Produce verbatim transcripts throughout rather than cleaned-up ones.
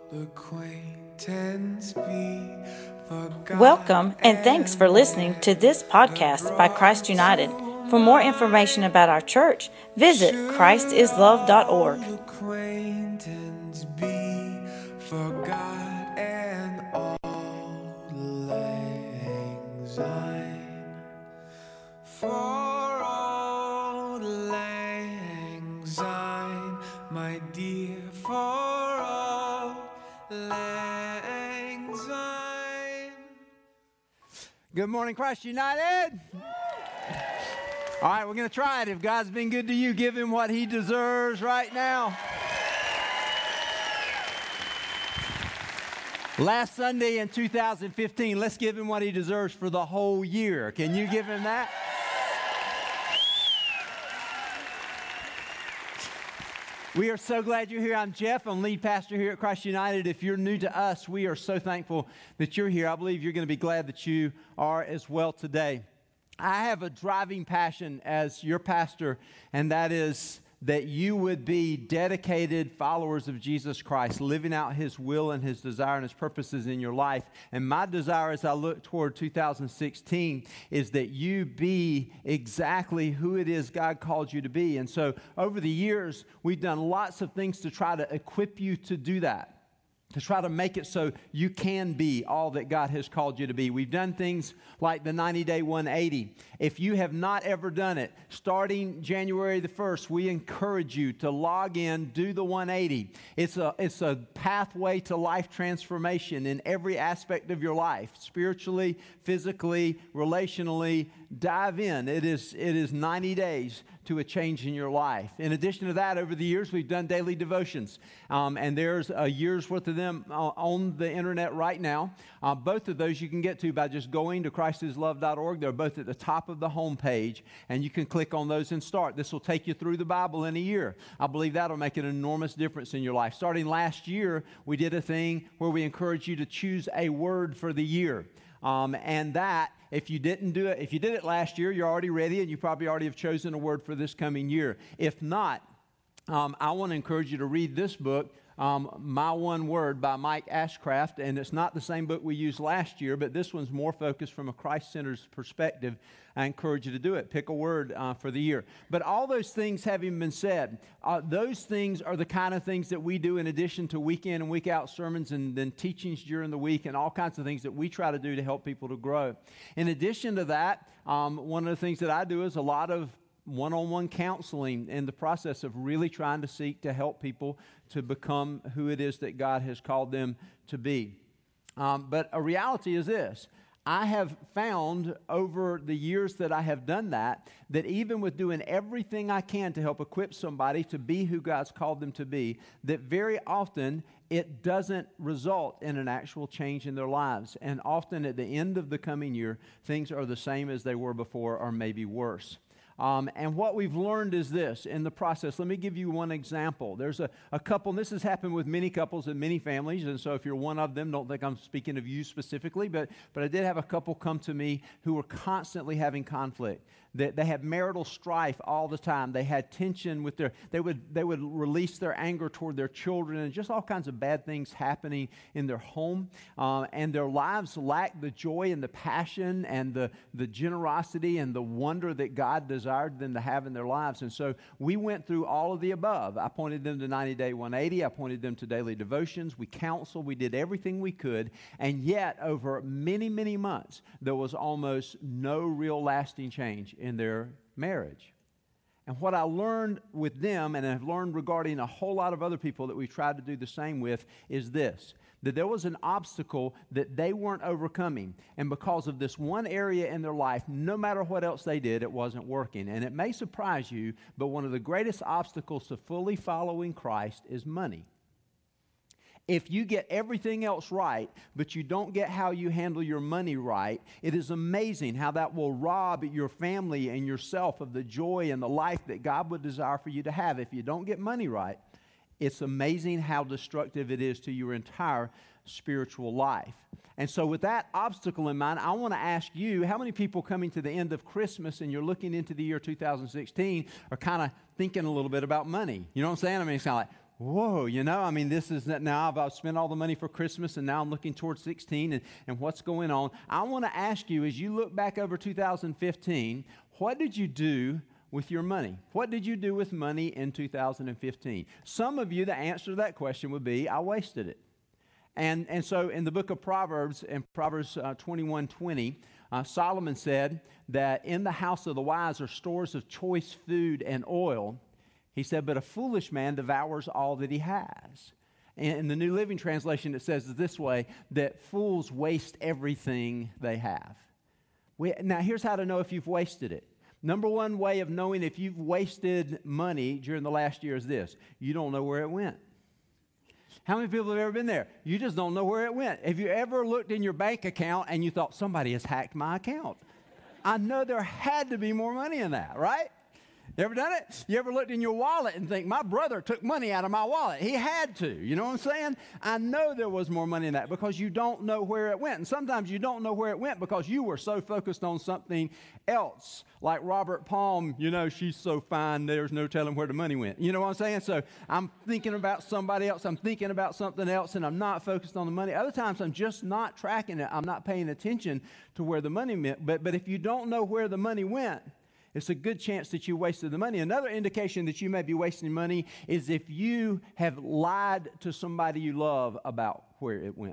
acquaintance be forgot. Welcome and thanks for listening to this podcast by Christ United. For more information about our church, visit christ is love dot org. Acquaintance be forgot and auld lang syne. For auld lang syne, my dear, for auld lang syne. Good morning, Christ United. All right, we're going to try it. If God's been good to you, give him what he deserves right now. Last Sunday in two thousand fifteen, let's give him what he deserves for the whole year. Can you give him that? We are so glad you're here. I'm Jeff. I'm lead pastor here at Christ United. If you're new to us, we are so thankful that you're here. I believe you're going to be glad that you are as well today. I have a driving passion as your pastor, and that is that you would be dedicated followers of Jesus Christ, living out his will and his desire and his purposes in your life. And my desire as I look toward two thousand sixteen is that you be exactly who it is God called you to be. And so over the years, we've done lots of things to try to equip you to do that, to try to make it so you can be all that God has called you to be. We've done things like the ninety-day one eighty. If you have not ever done it, starting January the first, we encourage you to log in, do the one eighty. It's a, it's a pathway to life transformation in every aspect of your life, spiritually, physically, relationally. Dive in. It is, it is ninety days to a change in your life. In addition to that, over the years, we've done daily devotions. Um, and there's a year's worth of them uh, on the internet right now. Uh, both of those you can get to by just going to christ is love dot org. They're both at the top of the homepage, and you can click on those and start. This will take you through the Bible in a year. I believe that'll make an enormous difference in your life. Starting last year, we did a thing where we encourage you to choose a word for the year. Um, and that, if you didn't do it, if you did it last year, you're already ready, and you probably already have chosen a word for this coming year. If not, um, I want to encourage you to read this book, um, My One Word by Mike Ashcraft. And it's not the same book we used last year, but this one's more focused from a Christ-centered perspective. I encourage you to do it. Pick a word uh, for the year. But all those things having been said, uh, those things are the kind of things that we do in addition to week in and week out sermons and then teachings during the week and all kinds of things that we try to do to help people to grow. In addition to that, um, one of the things that I do is a lot of one-on-one counseling in the process of really trying to seek to help people to become who it is that God has called them to be. Um, but a reality is this. I have found over the years that I have done that, that even with doing everything I can to help equip somebody to be who God's called them to be, that very often it doesn't result in an actual change in their lives. And often at the end of the coming year, things are the same as they were before or maybe worse. Um, and what we've learned is this in the process. Let me give you one example. There's a, a couple, and this has happened with many couples and many families, and so if you're one of them, don't think I'm speaking of you specifically, but, but I did have a couple come to me who were constantly having conflict. They, they had marital strife all the time. They had tension with their, they would, they would release their anger toward their children and just all kinds of bad things happening in their home. Um, and their lives lacked the joy and the passion and the, the generosity and the wonder that God desired them to have in their lives. And so we went through all of the above. I pointed them to ninety-day one eighty. I pointed them to daily devotions. We counseled. We did everything we could. And yet, over many, many months, there was almost no real lasting change in their marriage. And what I learned with them, and I've learned regarding a whole lot of other people that we've tried to do the same with, is this, that there was an obstacle that they weren't overcoming. And because of this one area in their life, no matter what else they did, it wasn't working. And it may surprise you, but one of the greatest obstacles to fully following Christ is money. If you get everything else right, but you don't get how you handle your money right, it is amazing how that will rob your family and yourself of the joy and the life that God would desire for you to have. If you don't get money right, it's amazing how destructive it is to your entire spiritual life. And so with that obstacle in mind, I want to ask you, how many people coming to the end of Christmas and you're looking into the year two thousand sixteen are kind of thinking a little bit about money? You know what I'm saying? I mean, it's kind of like, whoa, you know, I mean, this is now I've, I've spent all the money for Christmas and now I'm looking towards sixteen and, and what's going on. I want to ask you, as you look back over two thousand fifteen, what did you do with your money? What did you do with money in two thousand fifteen? Some of you, the answer to that question would be, I wasted it. And, and so in the book of Proverbs, in Proverbs uh, twenty-one twenty, uh, Solomon said that in the house of the wise are stores of choice food and oil. He said, but a foolish man devours all that he has. And in the New Living Translation, it says this way, that fools waste everything they have. We, now, here's how to know if you've wasted it. Number one way of knowing if you've wasted money during the last year is this. You don't know where it went. How many people have ever been there? You just don't know where it went. Have you ever looked in your bank account and you thought, somebody has hacked my account? I know there had to be more money in that, right? You ever done it? You ever looked in your wallet and think, my brother took money out of my wallet? He had to. You know what I'm saying? I know there was more money in that because you don't know where it went. And sometimes you don't know where it went because you were so focused on something else. Like Robert Palm, you know, she's so fine, there's no telling where the money went. You know what I'm saying? So I'm thinking about somebody else. I'm thinking about something else, and I'm not focused on the money. Other times I'm just not tracking it. I'm not paying attention to where the money went. But, but if you don't know where the money went, it's a good chance that you wasted the money. Another indication that you may be wasting money is if you have lied to somebody you love about where it went.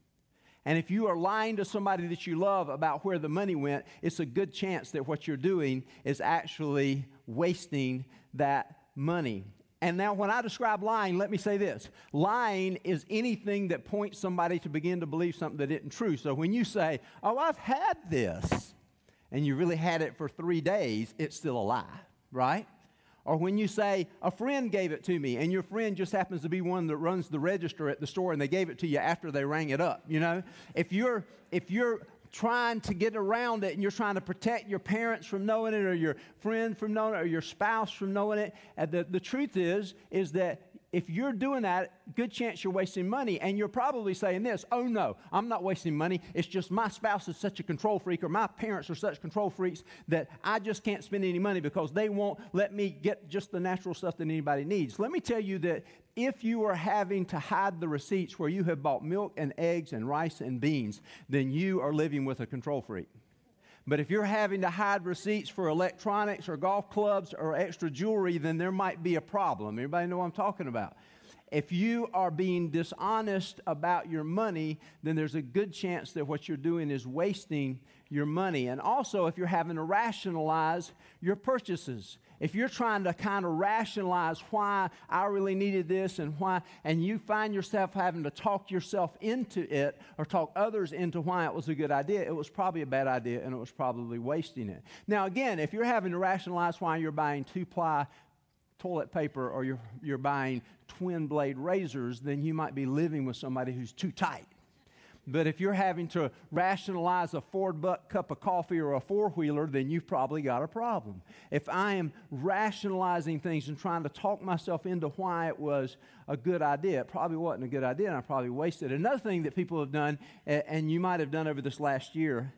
And if you are lying to somebody that you love about where the money went, it's a good chance that what you're doing is actually wasting that money. And now when I describe lying, let me say this. Lying is anything that points somebody to begin to believe something that isn't true. So when you say, oh, I've had this, and you really had it for three days, it's still a lie, right? Or when you say, a friend gave it to me, and your friend just happens to be one that runs the register at the store, and they gave it to you after they rang it up, you know? If you're, if you're trying to get around it, and you're trying to protect your parents from knowing it, or your friend from knowing it, or your spouse from knowing it, and the, the truth is, is that if you're doing that, good chance you're wasting money. And you're probably saying this, oh no, I'm not wasting money. It's just my spouse is such a control freak, or my parents are such control freaks that I just can't spend any money because they won't let me get just the natural stuff that anybody needs. Let me tell you that if you are having to hide the receipts where you have bought milk and eggs and rice and beans, then you are living with a control freak. But if you're having to hide receipts for electronics or golf clubs or extra jewelry, then there might be a problem. Everybody know what I'm talking about? If you are being dishonest about your money, then there's a good chance that what you're doing is wasting your money. And also, if you're having to rationalize your purchases, if you're trying to kind of rationalize why I really needed this and why, and you find yourself having to talk yourself into it or talk others into why it was a good idea, it was probably a bad idea and it was probably wasting it. Now, again, if you're having to rationalize why you're buying two-ply toilet paper or you're, you're buying twin-blade razors, then you might be living with somebody who's too tight. But if you're having to rationalize a Ford buck cup of coffee or a four-wheeler, then you've probably got a problem. If I am rationalizing things and trying to talk myself into why it was a good idea, it probably wasn't a good idea, and I probably wasted it. Another thing that people have done, and you might have done over this last year,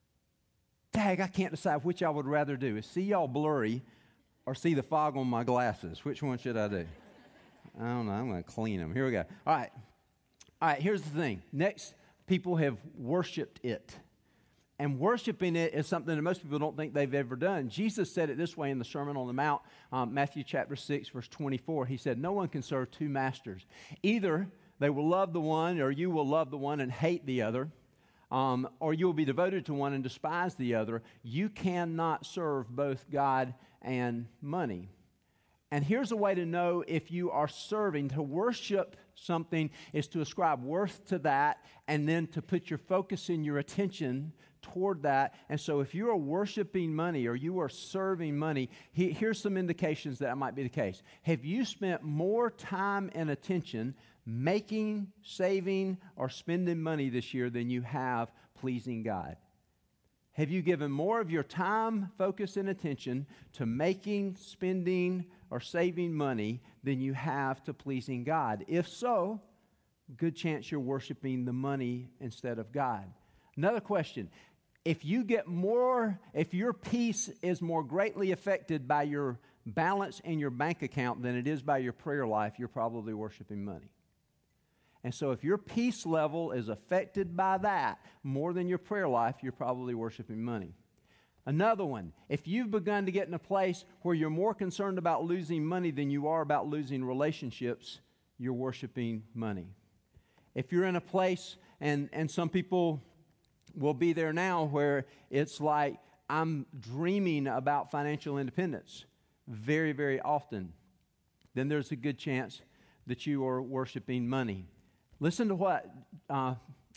dang, I can't decide which I would rather do, is see y'all blurry or see the fog on my glasses. Which one should I do? I don't know. I'm going to clean them. Here we go. All right. All right, here's the thing. Next, people have worshiped it. And worshiping it is something that most people don't think they've ever done. Jesus said it this way in the Sermon on the Mount, um, Matthew chapter six, verse twenty-four. He said, no one can serve two masters. Either they will love the one, or you will love the one and hate the other, um, or you will be devoted to one and despise the other. You cannot serve both God and money. And here's a way to know if you are serving. To worship something is to ascribe worth to that and then to put your focus and your attention toward that. And so if you are worshiping money or you are serving money, he, here's some indications that that might be the case. Have you spent more time and attention making, saving, or spending money this year than you have pleasing God? Have you given more of your time, focus, and attention to making, spending, or saving money than you have to pleasing God? If so, good chance you're worshiping the money instead of God. Another question. If you get more, if your peace is more greatly affected by your balance in your bank account than it is by your prayer life, you're probably worshiping money. And so if your peace level is affected by that more than your prayer life, you're probably worshiping money. Another one, if you've begun to get in a place where you're more concerned about losing money than you are about losing relationships, you're worshiping money. If you're in a place, and, and some people will be there now, where it's like, I'm dreaming about financial independence very, very often, then there's a good chance that you are worshiping money. Listen to what uh,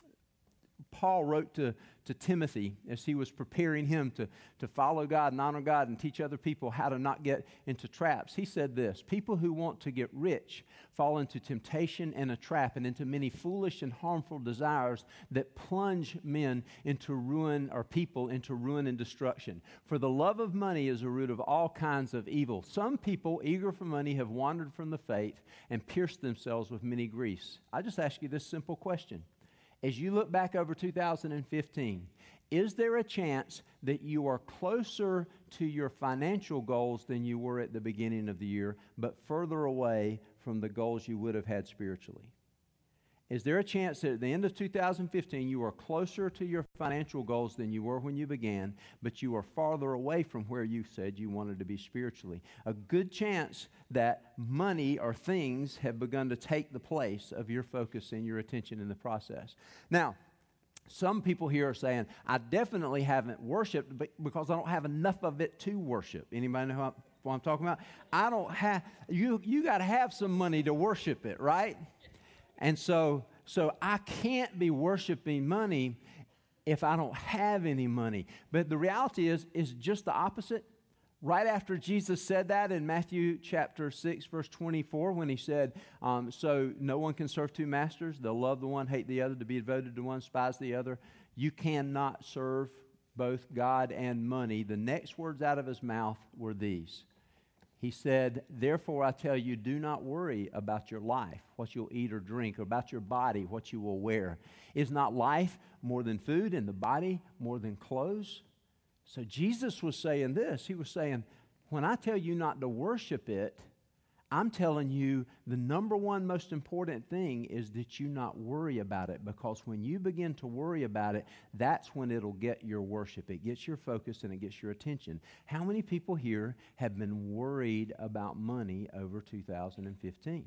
Paul wrote to, to Timothy as he was preparing him to, to follow God and honor God and teach other people how to not get into traps. He said this: people who want to get rich fall into temptation and a trap, and into many foolish and harmful desires that plunge men into ruin, or people into ruin and destruction. For the love of money is a root of all kinds of evil. Some people, eager for money, have wandered from the faith and pierced themselves with many griefs. I just ask you this simple question. As you look back over two thousand fifteen, is there a chance that you are closer to your financial goals than you were at the beginning of the year, but further away from the goals you would have had spiritually? Is there a chance that at the end of two thousand fifteen you are closer to your financial goals than you were when you began, but you are farther away from where you said you wanted to be spiritually? A good chance that money or things have begun to take the place of your focus and your attention in the process. Now, some people here are saying, I definitely haven't worshiped because I don't have enough of it to worship. Anybody know what what I'm talking about? I don't have, you, you got to have some money to worship it, right? And so, so I can't be worshiping money if I don't have any money. But the reality is, is just the opposite. Right after Jesus said that in Matthew chapter six, verse twenty-four, when he said, um, so no one can serve two masters. They'll love the one, hate the other, to be devoted to one, despise the other. You cannot serve both God and money. The next words out of his mouth were these. He said, therefore I tell you, do not worry about your life, what you'll eat or drink, or about your body, what you will wear. Is not life more than food, and the body more than clothes? So Jesus was saying this. He was saying, when I tell you not to worship it, I'm telling you the number one most important thing is that you not worry about it, because when you begin to worry about it, that's when it'll get your worship. It gets your focus and it gets your attention. How many people here have been worried about money over two thousand fifteen?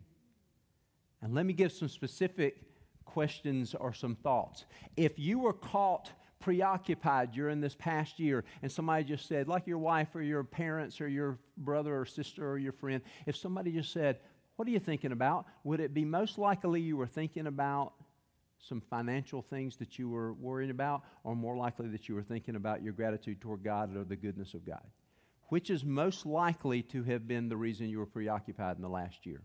And let me give some specific questions or some thoughts. If you were caught preoccupied during this past year, and somebody just said, like your wife or your parents or your brother or sister or your friend, if somebody just said, what are you thinking about? Would it be most likely you were thinking about some financial things that you were worrying about, or more likely that you were thinking about your gratitude toward God or the goodness of God? Which is most likely to have been the reason you were preoccupied in the last year?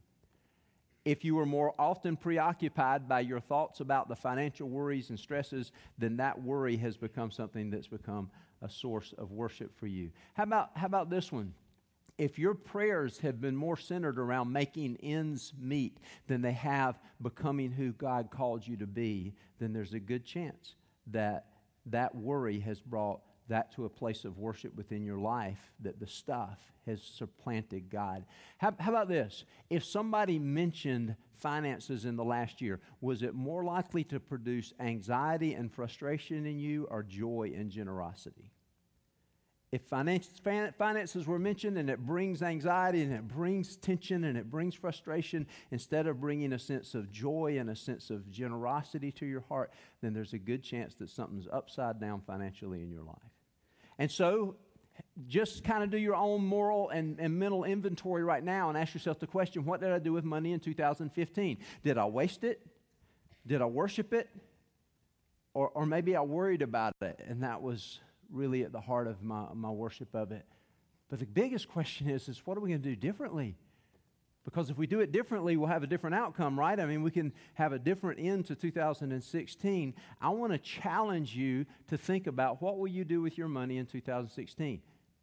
If you were more often preoccupied by your thoughts about the financial worries and stresses, then that worry has become something that's become a source of worship for you. How about, how about this one? If your prayers have been more centered around making ends meet than they have becoming who God called you to be, then there's a good chance that that worry has brought that to a place of worship within your life, that the stuff has supplanted God. How, how about this? If somebody mentioned finances in the last year, was it more likely to produce anxiety and frustration in you, or joy and generosity? If finance, finances were mentioned and it brings anxiety and it brings tension and it brings frustration, instead of bringing a sense of joy and a sense of generosity to your heart, then there's a good chance that something's upside down financially in your life. And so just kind of do your own moral and, and mental inventory right now and ask yourself the question, what did I do with money in two thousand fifteen? Did I waste it? Did I worship it? Or, or maybe I worried about it, and that was really at the heart of my, my worship of it. But the biggest question is, is what are we going to do differently? Because if we do it differently, we'll have a different outcome, right? I mean, we can have a different end to two thousand sixteen. I want to challenge you to think about, what will you do with your money in two thousand sixteen?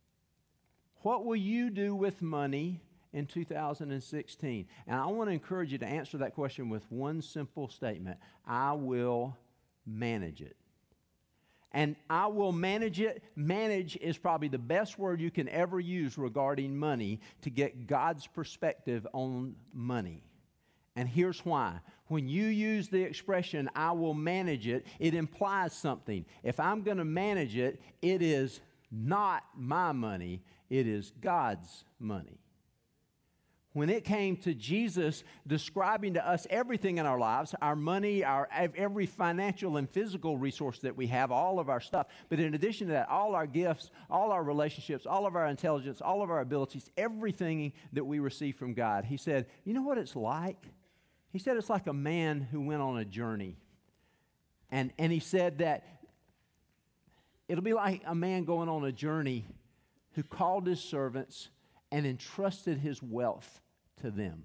What will you do with money in two thousand sixteen? And I want to encourage you to answer that question with one simple statement: I will manage it. And I will manage it. Manage is probably the best word you can ever use regarding money to get God's perspective on money. And here's why. When you use the expression, I will manage it, it implies something. If I'm going to manage it, it is not my money, it is God's money. When it came to Jesus describing to us everything in our lives, our money, our every financial and physical resource that we have, all of our stuff, but in addition to that, all our gifts, all our relationships, all of our intelligence, all of our abilities, everything that we receive from God, he said, you know what it's like? He said it's like a man who went on a journey. And, and he said that it'll be like a man going on a journey who called his servants and entrusted his wealth to them.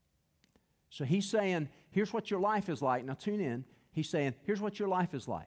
So he's saying, here's what your life is like. Now tune in. He's saying, here's what your life is like.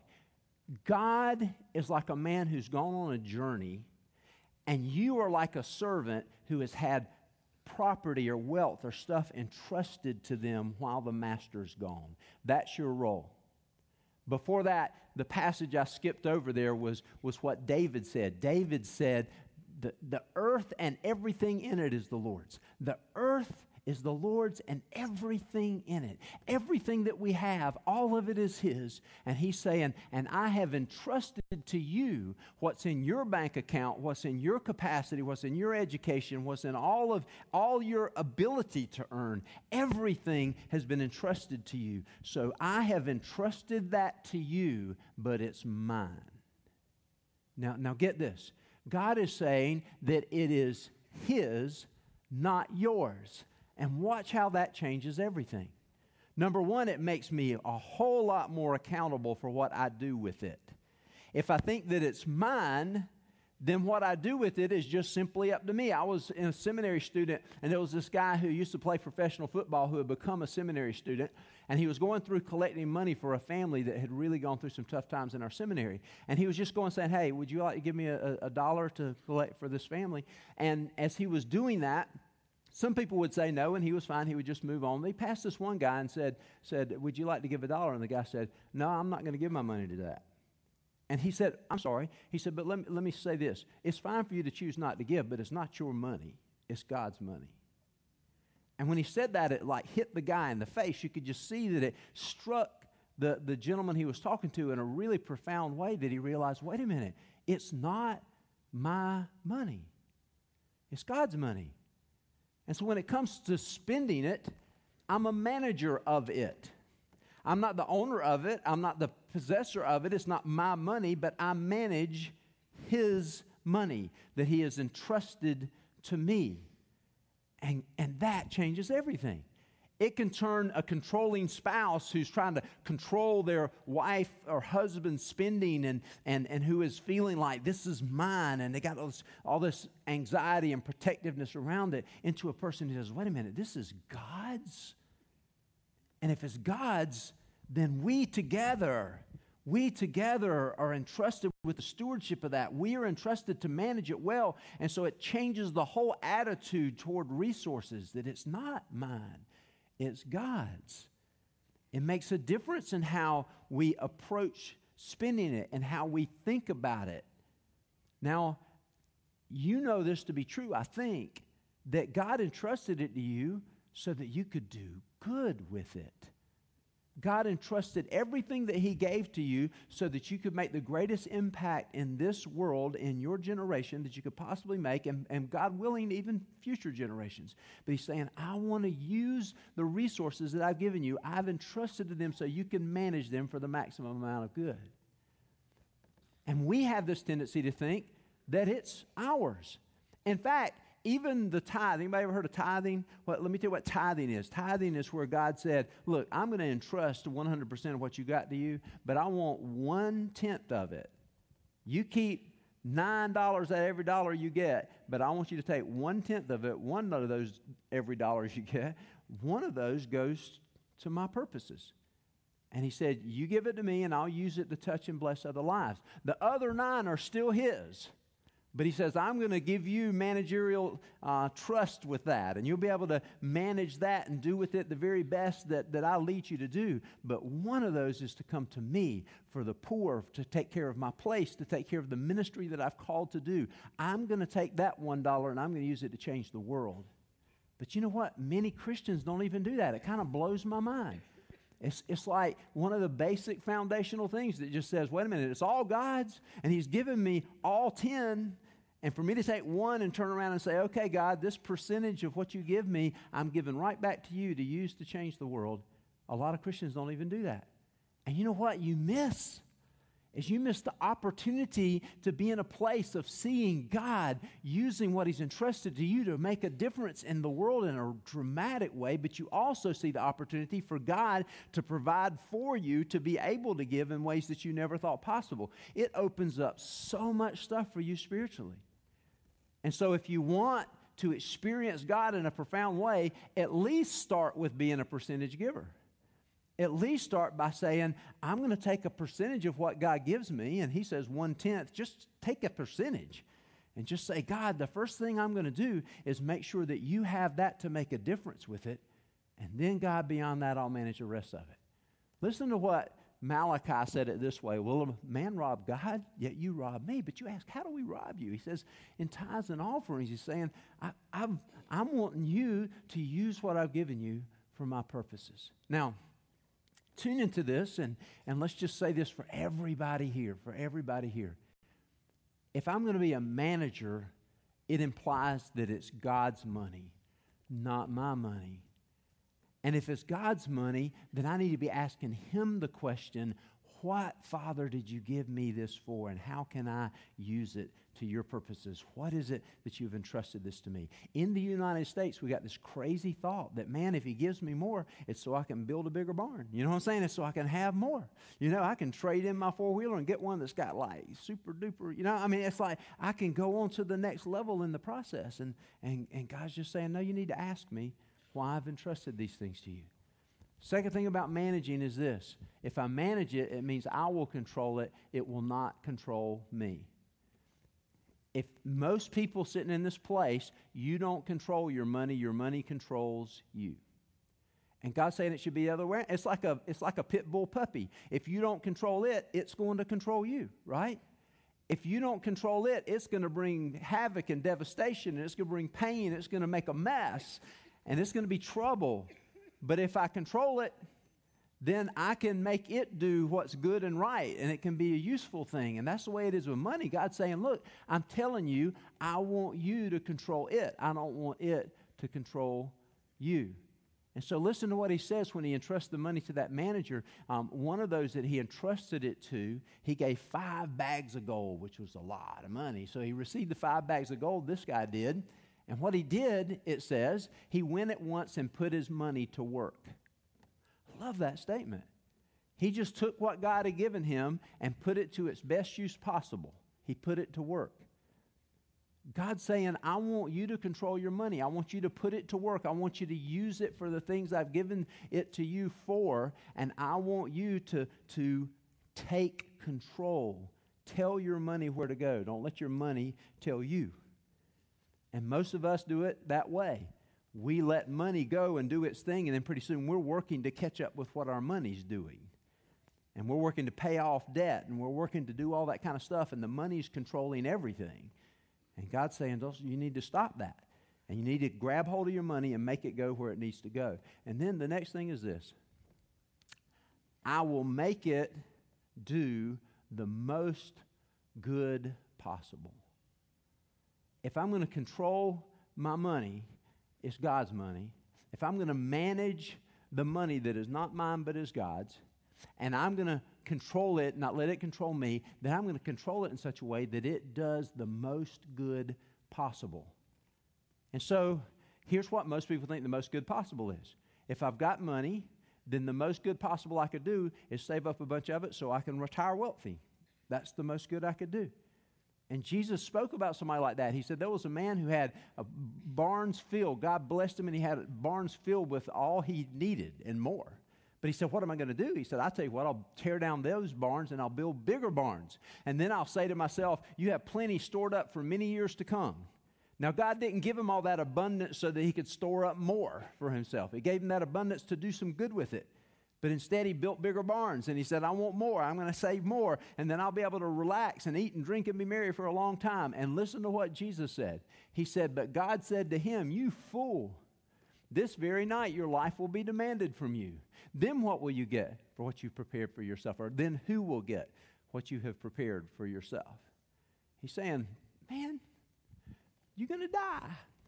God is like a man who's gone on a journey, and you are like a servant who has had property or wealth or stuff entrusted to them while the master's gone. That's your role. Before that, the passage I skipped over there was, was what David said. David said, The, the earth and everything in it is the Lord's. The earth is the Lord's and everything in it. Everything that we have, all of it is His. And He's saying, and I have entrusted to you what's in your bank account, what's in your capacity, what's in your education, what's in all of all your ability to earn. Everything has been entrusted to you. So I have entrusted that to you, but it's mine. Now, now get this. God is saying that it is His, not yours. And watch how that changes everything. Number one, it makes me a whole lot more accountable for what I do with it. If I think that it's mine, then what I do with it is just simply up to me. I was a seminary student, and there was this guy who used to play professional football who had become a seminary student, and he was going through collecting money for a family that had really gone through some tough times in our seminary. And he was just going saying, hey, would you like to give me a, a dollar to collect for this family? And as he was doing that, some people would say no, and he was fine. He would just move on. They passed this one guy and said, said, would you like to give a dollar? And the guy said, no, I'm not going to give my money to that. And he said, I'm sorry. He said, but let me, let me say this. It's fine for you to choose not to give, but it's not your money. It's God's money. And when he said that, it like hit the guy in the face. You could just see that it struck the, the gentleman he was talking to in a really profound way, that he realized, wait a minute, it's not my money. It's God's money. And so when it comes to spending it, I'm a manager of it. I'm not the owner of it. I'm not the possessor of it. It's not my money, but I manage His money that He has entrusted to me. And, and that changes everything. It can turn a controlling spouse who's trying to control their wife or husband's spending and, and, and who is feeling like this is mine, and they got all this, all this anxiety and protectiveness around it, into a person who says, wait a minute, this is God's? And if it's God's, then we together, we together are entrusted with the stewardship of that. We are entrusted to manage it well. And so it changes the whole attitude toward resources, that it's not mine, it's God's. It makes a difference in how we approach spending it and how we think about it. Now, you know this to be true, I think, that God entrusted it to you so that you could do good with it. God entrusted everything that He gave to you so that you could make the greatest impact in this world, in your generation, that you could possibly make, and, and God willing, even future generations. But He's saying, I want to use the resources that I've given you. I've entrusted to them so you can manage them for the maximum amount of good. And we have this tendency to think that it's ours. In fact, even the tithe, anybody ever heard of tithing? Well, let me tell you what tithing is. Tithing is where God said, look, I'm going to entrust one hundred percent of what you got to you, but I want one-tenth of it. You keep nine dollars out of every dollar you get, but I want you to take one-tenth of it, one of those every dollars you get, one of those goes to my purposes. And He said, you give it to me, and I'll use it to touch and bless other lives. The other nine are still His. But he says, I'm going to give you managerial uh, trust with that, and you'll be able to manage that and do with it the very best that, that I lead you to do. But one of those is to come to me for the poor, to take care of my place, to take care of the ministry that I've called to do. I'm going to take that one dollar and I'm going to use it to change the world. But you know what? Many Christians don't even do that. It kind of blows my mind. It's, it's like one of the basic foundational things that just says, wait a minute, it's all God's, and he's given me all ten, and for me to take one and turn around and say, okay, God, this percentage of what you give me, I'm giving right back to you to use to change the world. A lot of Christians don't even do that. And you know what you miss? Is you miss the opportunity to be in a place of seeing God using what he's entrusted to you to make a difference in the world in a dramatic way, but you also see the opportunity for God to provide for you to be able to give in ways that you never thought possible. It opens up so much stuff for you spiritually. And so if you want to experience God in a profound way, at least start with being a percentage giver. At least start by saying, I'm going to take a percentage of what God gives me, and he says one-tenth. Just take a percentage and just say, God, the first thing I'm going to do is make sure that you have that to make a difference with it, and then, God, beyond that, I'll manage the rest of it. Listen to what Malachi said it this way. Will a man rob God? Yet you rob me. But you ask, how do we rob you? He says, in tithes and offerings. He's saying, I, I'm, I'm wanting you to use what I've given you for my purposes. Now, tune into this, and, and let's just say this for everybody here, for everybody here. If I'm going to be a manager, it implies that it's God's money, not my money. And if it's God's money, then I need to be asking him the question, what, Father, did you give me this for, and how can I use it to your purposes? What is it that you've entrusted this to me? In the United States, we got this crazy thought that, man, if he gives me more, it's so I can build a bigger barn. You know what I'm saying? It's so I can have more. You know, I can trade in my four-wheeler and get one that's got like super duper, you know, I mean, it's like I can go on to the next level in the process. And, and, and God's just saying, no, you need to ask me why I've entrusted these things to you. Second thing about managing is this. If I manage it, it means I will control it. It will not control me. If most people sitting in this place, you don't control your money, your money controls you. And God's saying it should be the other way. It's like a, it's like a pit bull puppy. If you don't control it, it's going to control you, right? If you don't control it, it's going to bring havoc and devastation, and it's going to bring pain, it's going to make a mess, and it's going to be trouble. But if I control it, then I can make it do what's good and right, and it can be a useful thing. And that's the way it is with money. God's saying, look, I'm telling you, I want you to control it. I don't want it to control you. And so listen to what he says when he entrusts the money to that manager. Um, one of those that he entrusted it to, he gave five bags of gold, which was a lot of money. So he received the five bags of gold, this guy did. And what he did, it says, he went at once and put his money to work. I love that statement. He just took what God had given him and put it to its best use possible. He put it to work. God's saying, I want you to control your money. I want you to put it to work. I want you to use it for the things I've given it to you for, and I want you to, to take control. Tell your money where to go. Don't let your money tell you. And most of us do it that way. We let money go and do its thing, and then pretty soon we're working to catch up with what our money's doing. And we're working to pay off debt, and we're working to do all that kind of stuff, and the money's controlling everything. And God's saying, you need to stop that. And you need to grab hold of your money and make it go where it needs to go. And then the next thing is this. I will make it do the most good possible. If I'm going to control my money, it's God's money. If I'm going to manage the money that is not mine but is God's, and I'm going to control it, not let it control me, then I'm going to control it in such a way that it does the most good possible. And so here's what most people think the most good possible is. If I've got money, then the most good possible I could do is save up a bunch of it so I can retire wealthy. That's the most good I could do. And Jesus spoke about somebody like that. He said there was a man who had a barns filled. God blessed him, and he had barns filled with all he needed and more. But he said, what am I going to do? He said, I'll tell you what, I'll tear down those barns and I'll build bigger barns. And then I'll say to myself, you have plenty stored up for many years to come. Now, God didn't give him all that abundance so that he could store up more for himself. He gave him that abundance to do some good with it. But instead, he built bigger barns, and he said, I want more. I'm going to save more, and then I'll be able to relax and eat and drink and be merry for a long time. And listen to what Jesus said. He said, but God said to him, you fool, this very night your life will be demanded from you. Then what will you get for what you've prepared for yourself? Or then who will get what you have prepared for yourself? He's saying, man, you're going to die.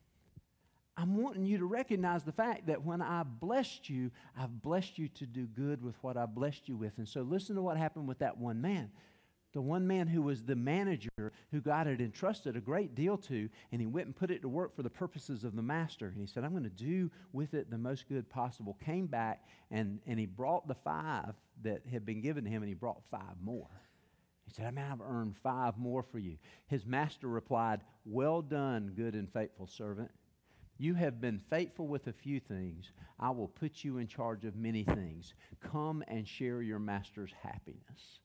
I'm wanting you to recognize the fact that when I blessed you, I've blessed you to do good with what I blessed you with. And so listen to what happened with that one man. The one man who was the manager who God had entrusted a great deal to, and he went and put it to work for the purposes of the master. And he said, I'm going to do with it the most good possible. Came back, and, and he brought the five that had been given to him, and he brought five more. He said, I mean, I've earned five more for you. His master replied, well done, good and faithful servant. You have been faithful with a few things. I will put you in charge of many things. Come and share your master's happiness.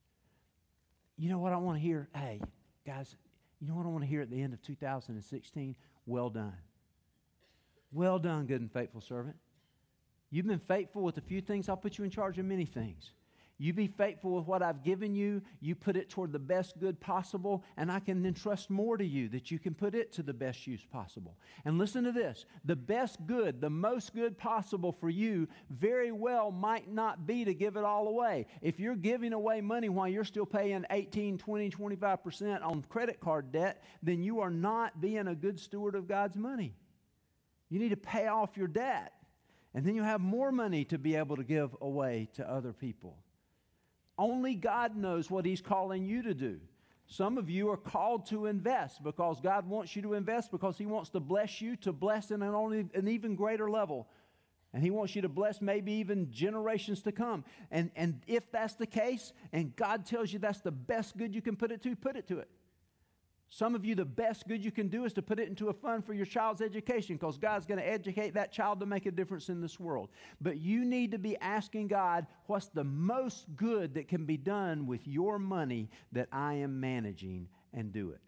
You know what I want to hear? Hey, guys, you know what I want to hear at the end of two thousand sixteen? Well done. Well done, good and faithful servant. You've been faithful with a few things. I'll put you in charge of many things. You be faithful with what I've given you. You put it toward the best good possible, and I can entrust more to you that you can put it to the best use possible. And listen to this. The best good, the most good possible for you very well might not be to give it all away. If you're giving away money while you're still paying eighteen, twenty, twenty-five percent on credit card debt, then you are not being a good steward of God's money. You need to pay off your debt, and then you'll have more money to be able to give away to other people. Only God knows what He's calling you to do. Some of you are called to invest because God wants you to invest because He wants to bless you to bless in an, only, an even greater level. And He wants you to bless maybe even generations to come. And, and if that's the case, and God tells you that's the best good you can put it to, put it to it. Some of you, the best good you can do is to put it into a fund for your child's education because God's going to educate that child to make a difference in this world. But you need to be asking God, what's the most good that can be done with your money that I am managing, and do it.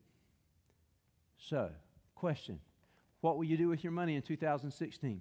So, question, what will you do with your money in two thousand sixteen?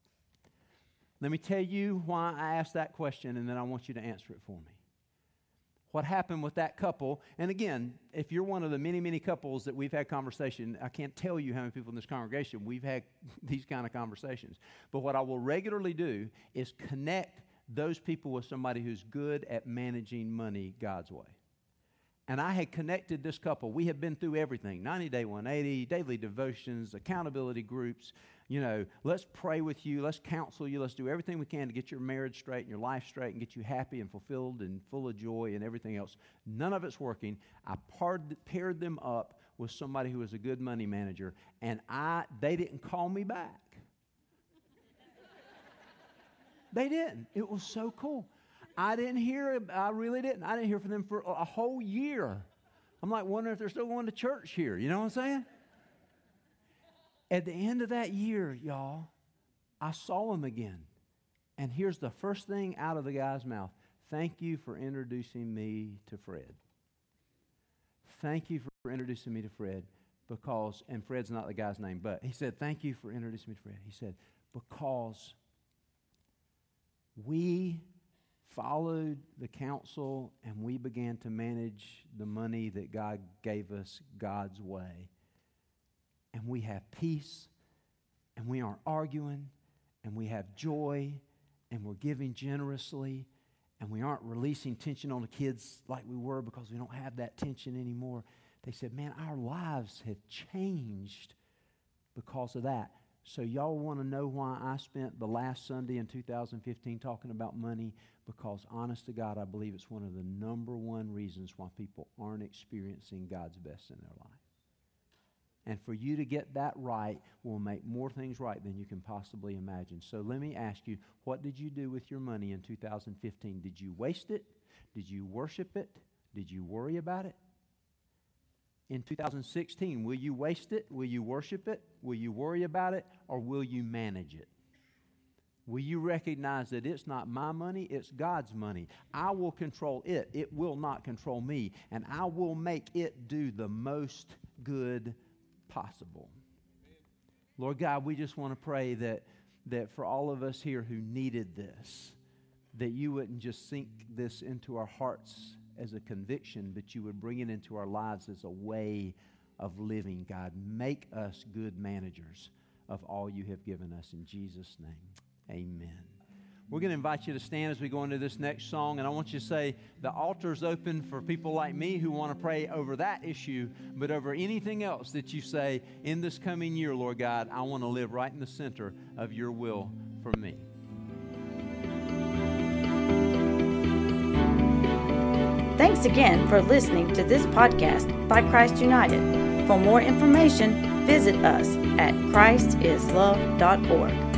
Let me tell you why I asked that question, and then I want you to answer it for me. What happened with that couple, and again, if you're one of the many, many couples that we've had conversation, I can't tell you how many people in this congregation we've had these kind of conversations. But what I will regularly do is connect those people with somebody who's good at managing money God's way. And I had connected this couple. We have been through everything, ninety-day one eighty, daily devotions, accountability groups. You know, let's pray with you, let's counsel you, let's do everything we can to get your marriage straight and your life straight and get you happy and fulfilled and full of joy and everything else. None of it's working. I paired, paired them up with somebody who was a good money manager, and I they didn't call me back. They didn't. It was so cool. I didn't hear, I really didn't. I didn't hear from them for a whole year. I'm like wondering if they're still going to church here. You know what I'm saying? At the end of that year, y'all, I saw him again. And here's the first thing out of the guy's mouth. Thank you for introducing me to Fred. Thank you for introducing me to Fred because, and Fred's not the guy's name, but he said, thank you for introducing me to Fred. He said, because we followed the counsel and we began to manage the money that God gave us God's way. And we have peace, and we aren't arguing, and we have joy, and we're giving generously, and we aren't releasing tension on the kids like we were because we don't have that tension anymore. They said, man, our lives have changed because of that. So y'all want to know why I spent the last Sunday in two thousand fifteen talking about money? Because honest to God, I believe it's one of the number one reasons why people aren't experiencing God's best in their life. And for you to get that right will make more things right than you can possibly imagine. So let me ask you, what did you do with your money in two thousand fifteen? Did you waste it? Did you worship it? Did you worry about it? In two thousand sixteen, will you waste it? Will you worship it? Will you worry about it? Or will you manage it? Will you recognize that it's not my money, it's God's money? I will control it. It will not control me. And I will make it do the most good possible. Lord God, we just want to pray that, that for all of us here who needed this, that you wouldn't just sink this into our hearts as a conviction, but you would bring it into our lives as a way of living, God. Make us good managers of all you have given us. In Jesus' name, amen. We're going to invite you to stand as we go into this next song, and I want you to say the altar's open for people like me who want to pray over that issue, but over anything else that you say in this coming year, Lord God, I want to live right in the center of your will for me. Thanks again for listening to this podcast by Christ United. For more information, visit us at christ is love dot org.